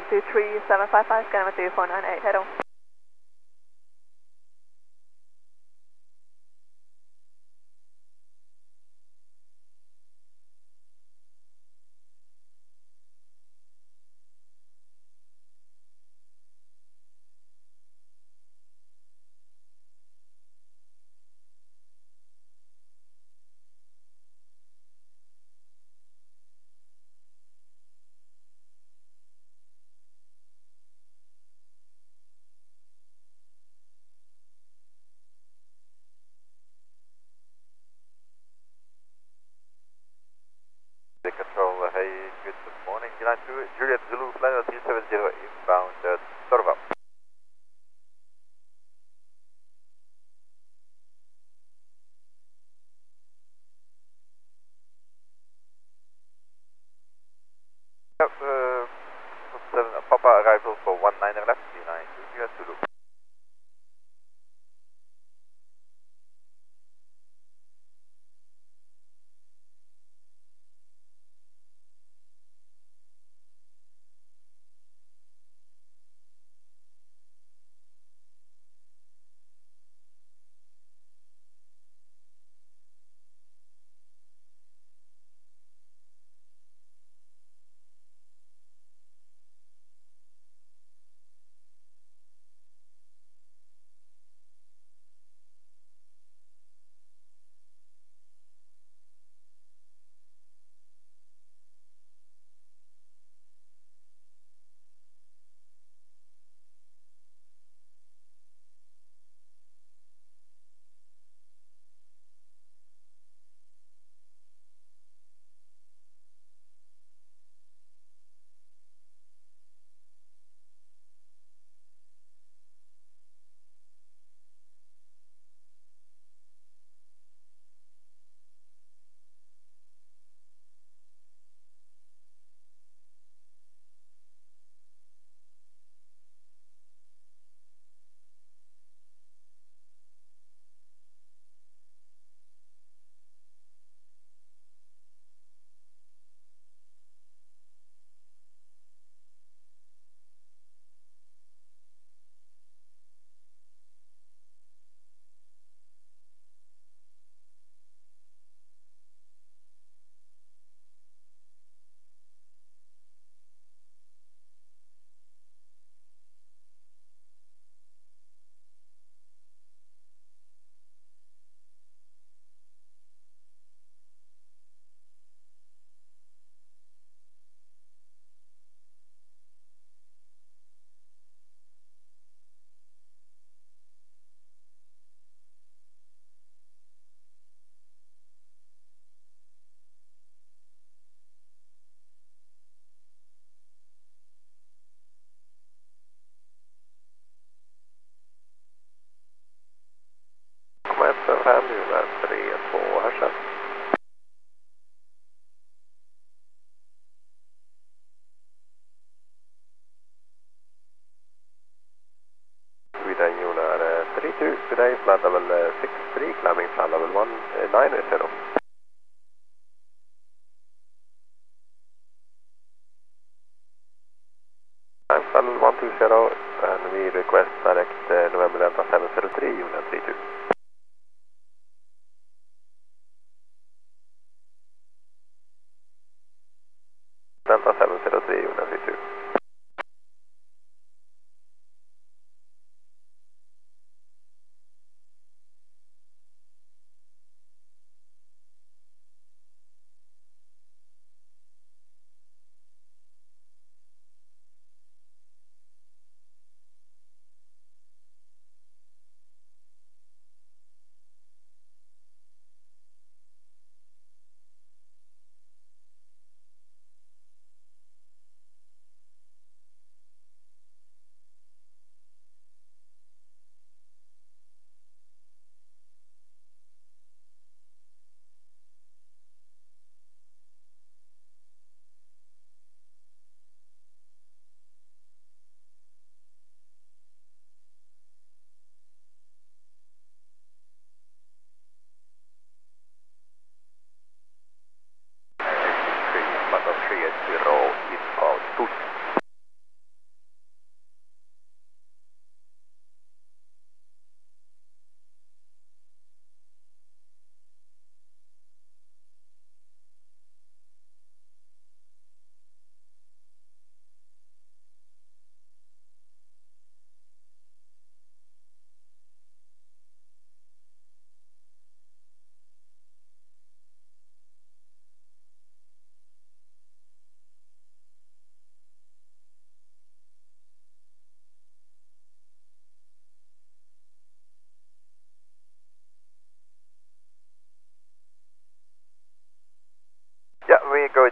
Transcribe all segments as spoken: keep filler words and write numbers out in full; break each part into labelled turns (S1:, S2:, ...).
S1: two three seven five five, Skyline two four nine eight, head on.
S2: Control, uh, hey, good morning, Line two, Juliet Zulu, flight three seven zero, inbound, uh, Torva. Yep, uh, seven, uh, Papa arrival for one niner left, Line two, Juliet Zulu. Command family, Land three and four, Hassan. Sweden Ular uh, three two, today flight level uh, six three, climbing flight level one nine zero. I'm flight level one two zero and we request direct uh, November Delta seven zero three, Ular three two. Delta seven zero three, Ular three two.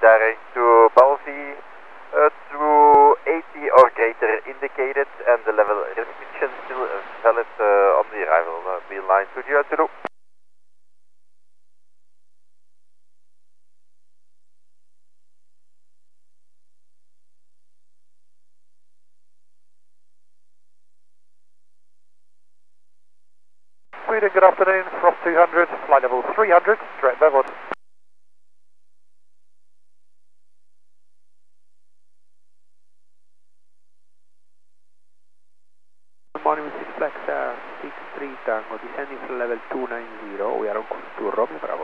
S2: direct to Balvi, uh, two eighty or greater indicated, and the level restriction still valid uh, on the arrival, uh, beeline to zero two.
S3: Sweden, good afternoon, Frost two hundred, flight level three hundred, direct level. Good morning, Six Flex Air, six three Tango, descending from level two ninety, we are on course to Romeo Bravo.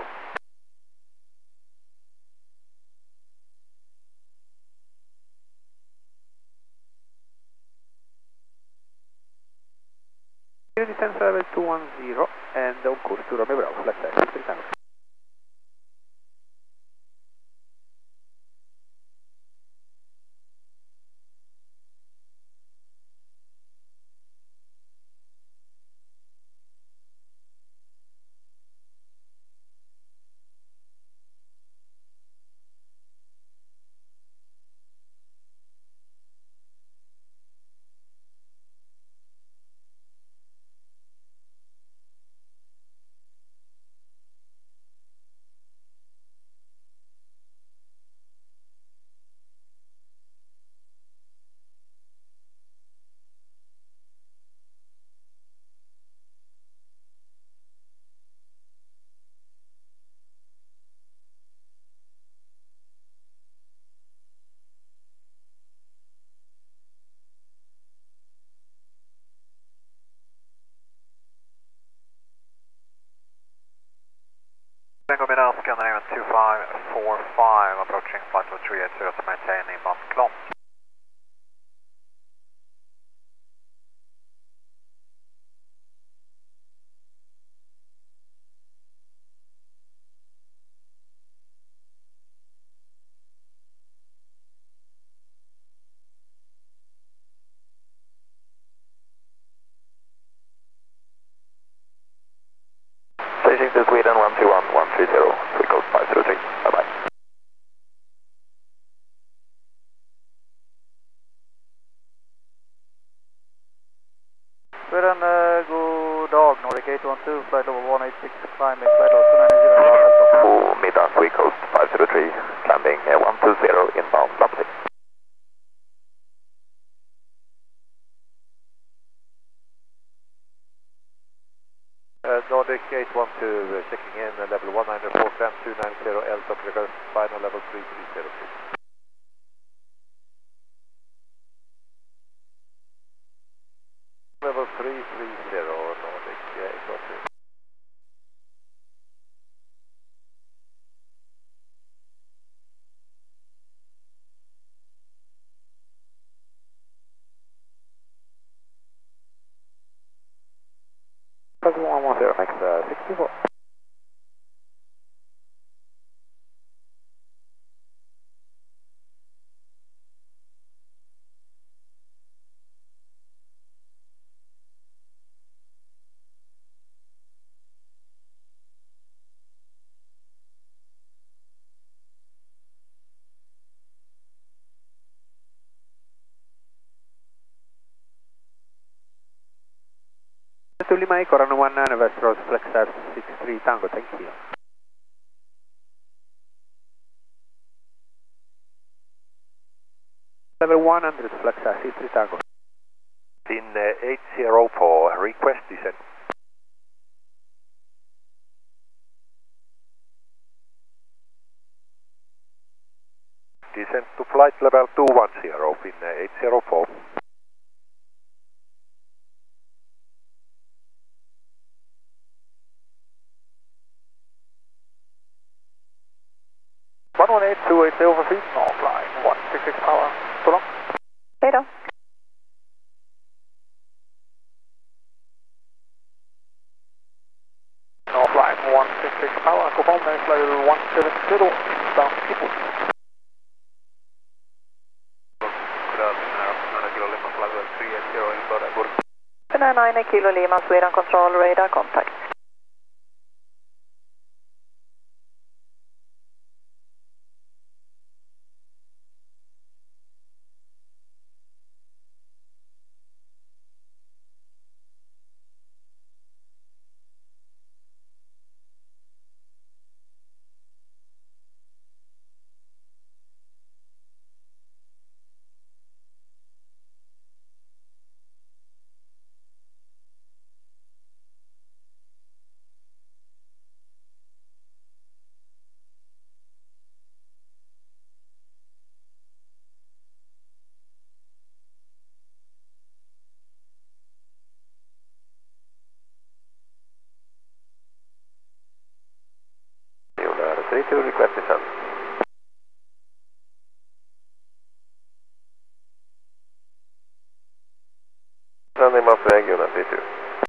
S3: Descend level two ten and on course to Romeo Bravo, Flex Air, six three Tango. Tango Milan, Scandinavian two five four five, approaching flight level three eighty to maintain inbound climb. Chasing to Sweden one two one one three zero, we code five zero three, bye bye. Sweden, uh, god dag, Nordic eight one two, flight level one eight six, climbing, flight level two ninety, God middag, we coast five zero three, landing uh, one two zero, inbound, lovely. Uh, Nordic eight one two, uh, checking in, uh, level one nine four ten two nine zero, L top request, final level three three zero three. Level three three zero, Nordic eight one two. one one zero, next uh, sixty-four. To Lima Echo, run one nine, Westeros, Flex Air six three Tango, thank you. Level one hundred, Flex Air six three Tango. In uh, eight zero four, request descent. Descent to flight level two one zero, in uh, eight zero four. one one eight two eight over feet, north line, one six six power, so long.
S1: Later.
S3: North line, one six six power, confirm next level one seven zero, down people.
S1: nine Kilo Lima, Sweden Control, radar contact.
S3: three two, request yourself.
S2: Landing Mafia Gunnar three two.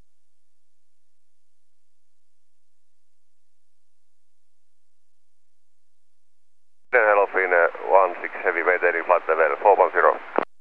S2: Hello, Finn, one six heavy, maintaining flight level four one zero.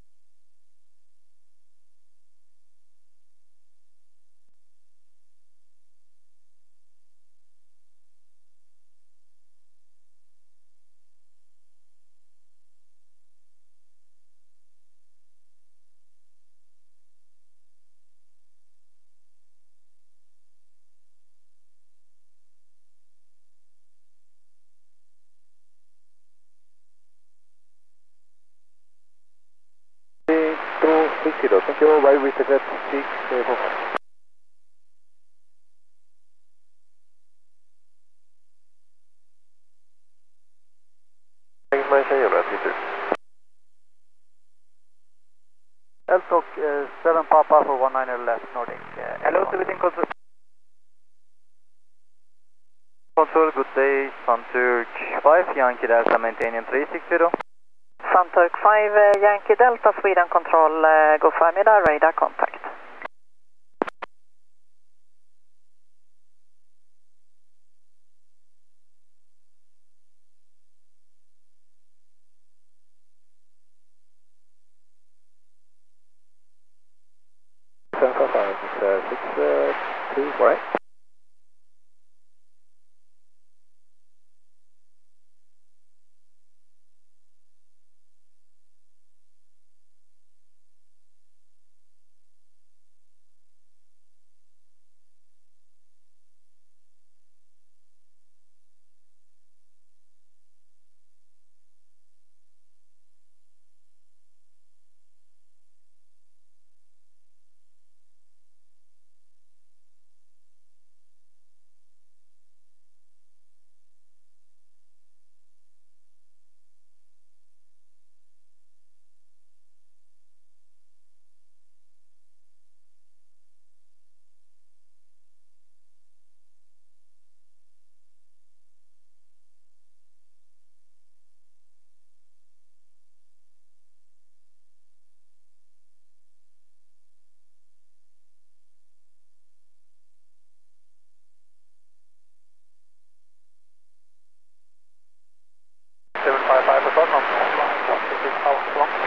S3: six zero, thank you, bye, with the six four.
S2: Thanks, my Gunnar three two.
S3: Eltok uh, seven Papa for one niner left, Nordic. Uh, Hello, within control. Control, good day, Sunturk five, Yankee Delta, maintaining three six zero.
S1: Sunturk five, uh, Yankee Delta, Sweden Control, uh, go förmiddag, radar contact.
S3: seven five five, uh, six two four eight. seven five five, report on line, this is how long?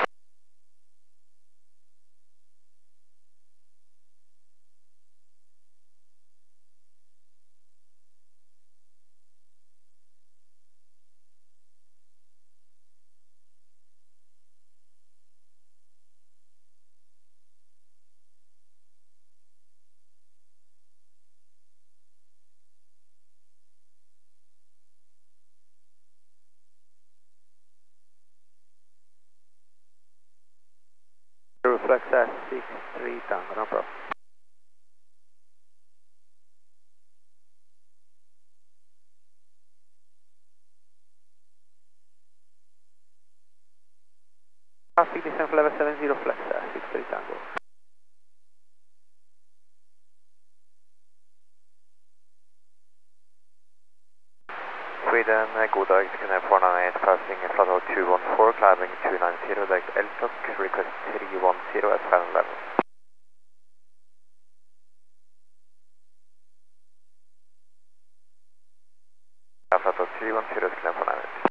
S3: Reflex at six three Tango, no problem. Descent for level seven zero, flex at six three Tango.
S2: Sweden, uh, god dag, Skyline four nine eight, passing flight level two one four, climbing two nine zero, direct Eltok, request three one zero at final level. Flight level three one zero, Skyline four nine eight.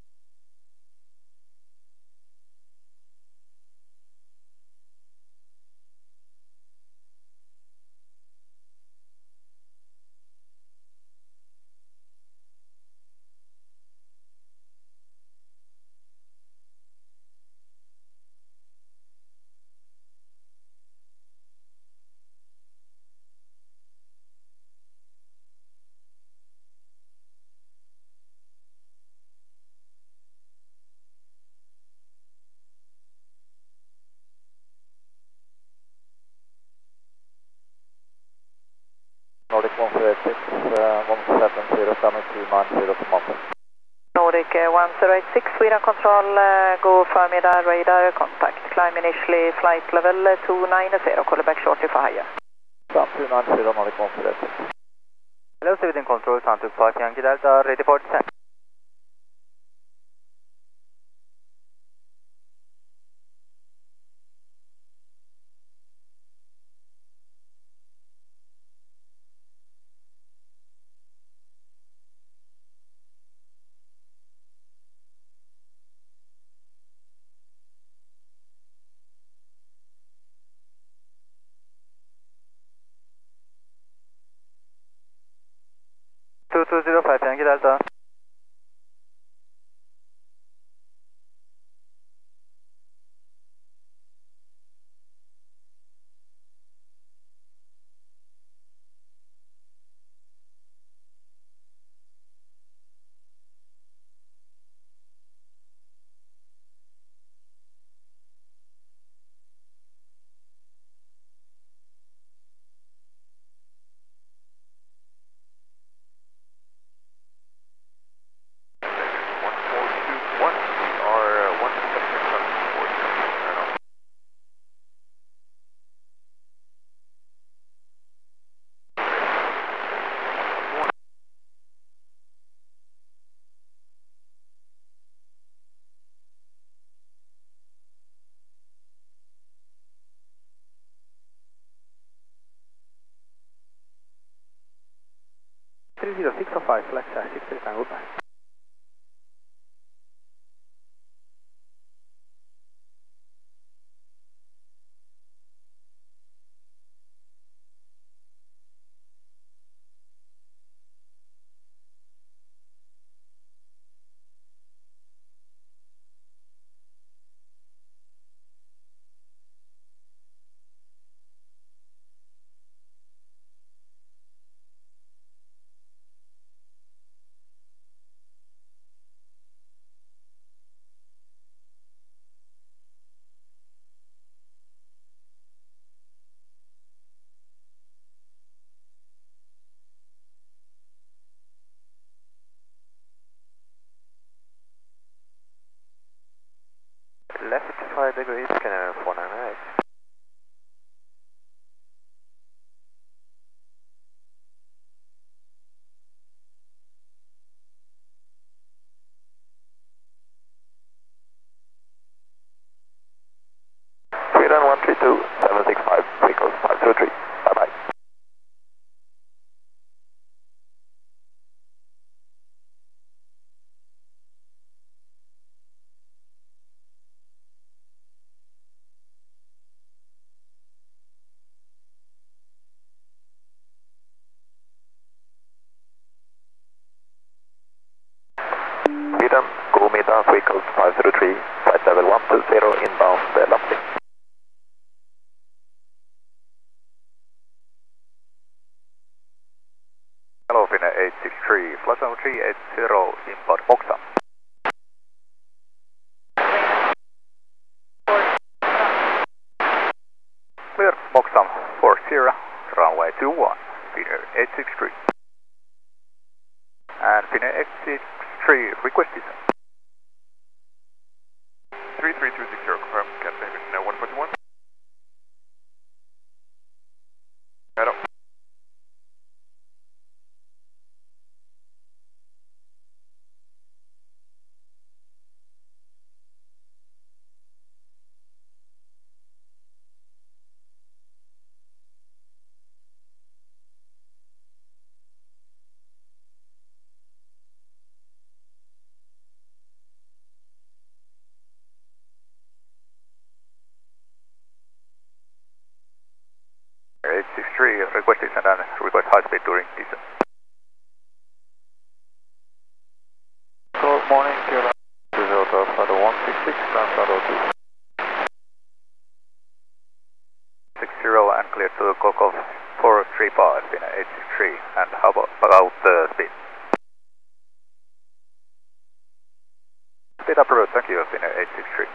S3: Nordic one zero six, uh, one seven zero, seven two nine zero for Mountain.
S1: Nordic uh, one zero eight six, Sweden Control, uh, go förmiddag, radar contact. Climb initially, flight level uh, two nine zero, call back shortly for higher.
S3: Sun two nine zero, Nordic one zero eight six. Hello, Sweden Control, Sunturk five, Yankee Delta, ready for descent. two zero five, Yankee Delta. three zero six oh five, flex six three nine, goodbye.
S2: Left five degrees, scanner four nine eight. Sweden one three two, seven six five, vehicles five zero three, bye bye. Sweden, go middag, vehicles five zero three, flight level one two zero, inbound uh, Lappi.
S3: Hello, Finnair eight six three, flight level three eight zero, inbound Moxam. Clear, Moxam four zero, runway two one, Finnair eight six three. And Finnair eight six three, request descent.
S2: three three two six zero, confirm, Captain Finnair one forty-one. Hello.
S3: eight six three, request descent and request high speed during descent. Good morning, Kilo. zero twelve, Shadow one six six, Grand Shadow two. six zero and clear to Golf four three five, Finnair eight six three, and how about, about the speed? Speed up route, thank you, Finnair eight six three.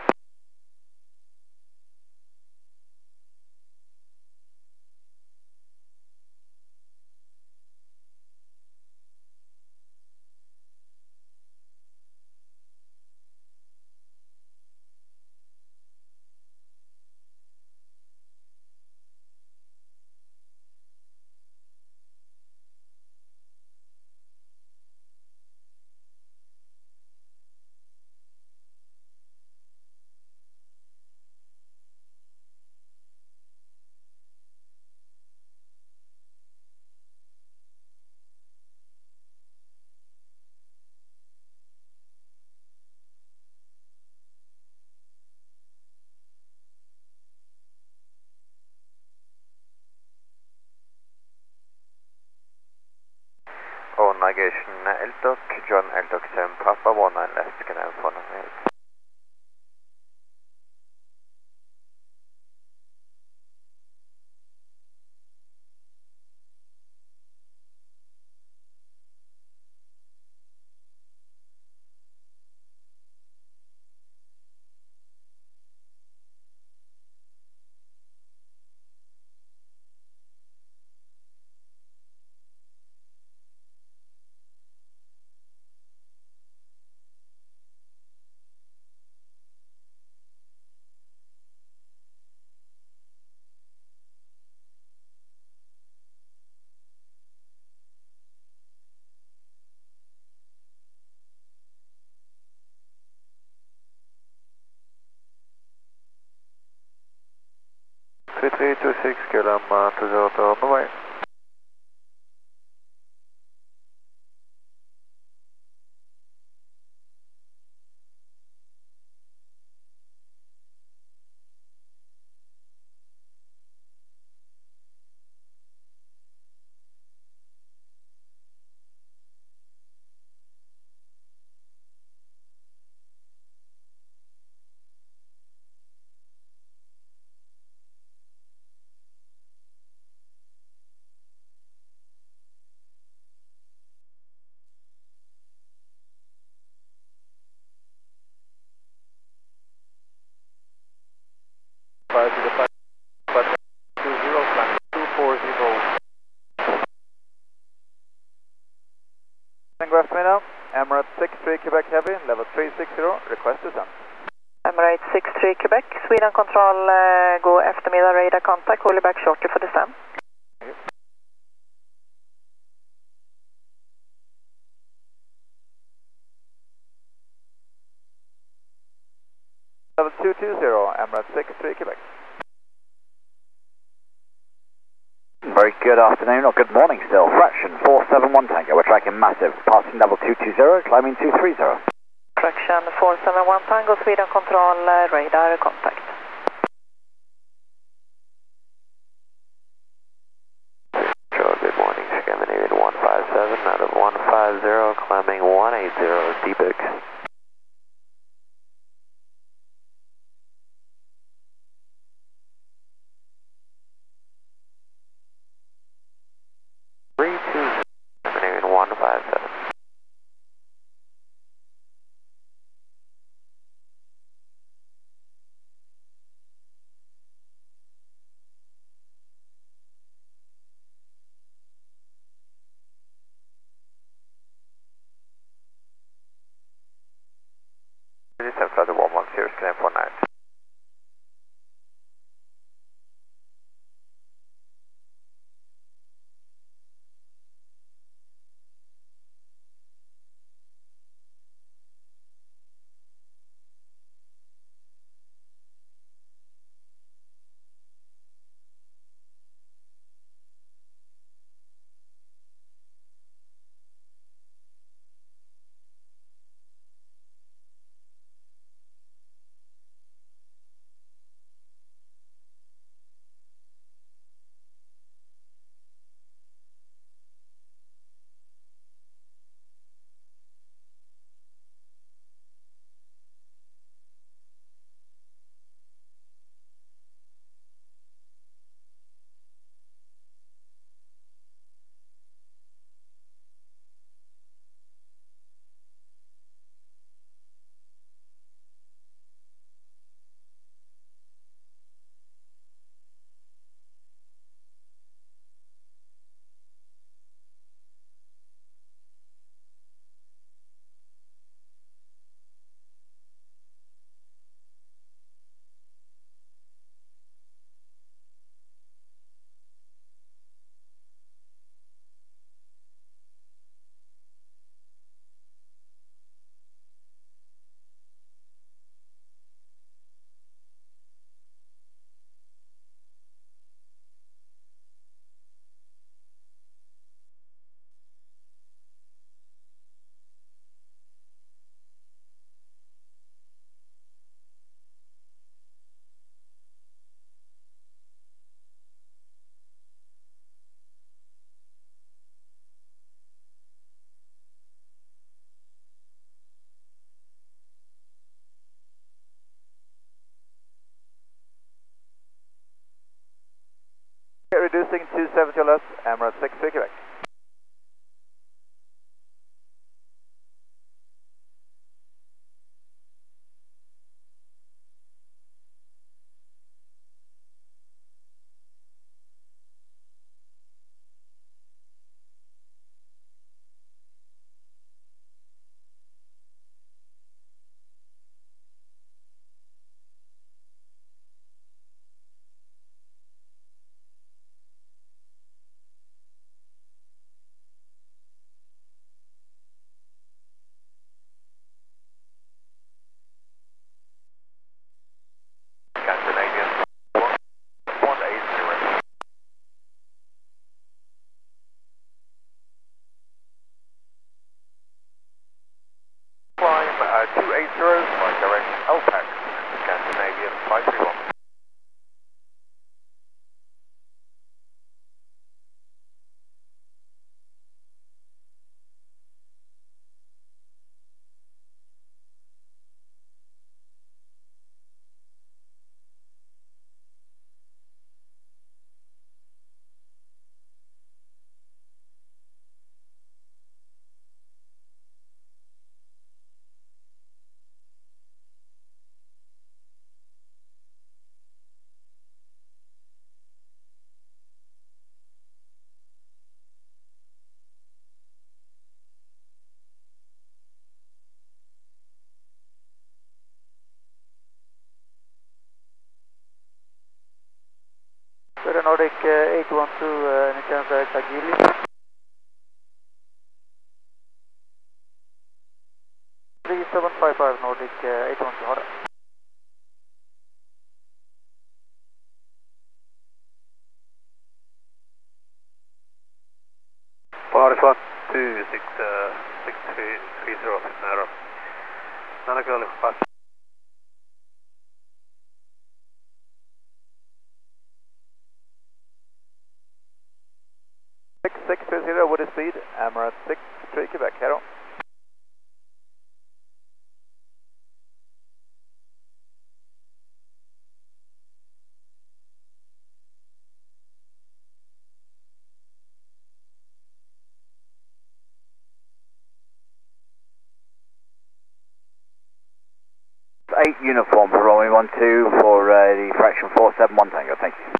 S2: navigation, Eltok, John Eltok seven, Papa one nine left, can I have four nine eight.
S3: three three two six, K L M uh, two zero two, bye bye. five zero five, five two zero, climb two four zero. Graph me now, Emirates six three Quebec Heavy, level three six zero, request descent.
S1: Emirates six three Quebec, Sweden Control, uh, gå eftermiddag radar contact, call you back shortly for descent.
S3: Level two two zero, Emirates six three Quebec.
S4: Very good afternoon, or good morning still. Fraction four seven one Tango, we're tracking massive. Passing level two two zero, climbing two three zero.
S1: Fraction four seven one Tango, Sweden Control, uh, radar contact.
S2: Sure, good morning, Scandinavian one five seven out of one five zero, climbing one eight zero, D B X. three two zero, Scandinavian one five seven. seven flight one one zero, can I have one nine.
S3: reducing two seventy or less, Emirates six three Quebec.
S2: two eight zero, flight direction L PAX, Scandinavian five three one.
S3: Sweden Nordic uh, eight one two, uh, any chance direct Agili? three seven five five Nordic uh, eight one two, Hara.
S5: Paris one two six six three three zero Narrow. Nanagoli fast.
S3: six six three zero, what is speed? Emirates six three Quebec, Hero.
S4: eight uniform for Rolling one two for uh, the fraction four seven one Tango, thank you.